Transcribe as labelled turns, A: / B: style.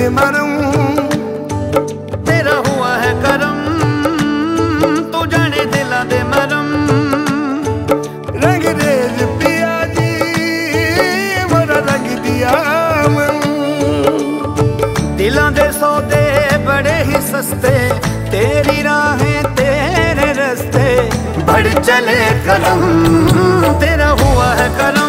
A: मरम।
B: तेरा हुआ है करम, तू जाने दिला दे मरम।
A: रंगरेज पिया जी मोरा रंग दिया मन।
B: दिलां दे सौदे बड़े ही सस्ते, तेरी राहें तेरे रस्ते बढ़ चले कदम। तेरा हुआ है करम,